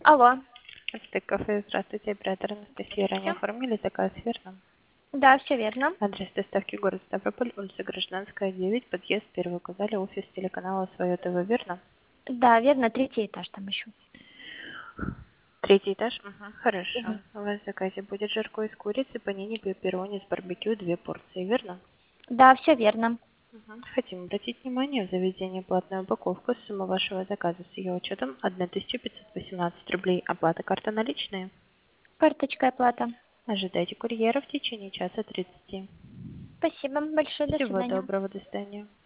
Алло. Стык кафе, здравствуйте, оператор Анастасия. Ранее Всё? оформили заказ, верно? Да, все верно. Адрес доставки город Ставрополь, улица Гражданская, 9, подъезд, первый указали, офис телеканала Свое ТВ, верно? Да, верно, третий этаж там еще. Третий этаж? Угу, хорошо. Мгм. У вас в заказе будет жаркое из курицы, панини, пепперони с барбекю, 2 порции, верно? Да, все верно. Угу. Хотим обратить внимание в заведении платная упаковка. Сумма вашего заказа с ее учетом 1518 рублей. Оплата карта наличные. Карточкой оплата. Ожидайте курьера в течение часа 30. Спасибо большое, до Всего свидания. доброго, до свидания.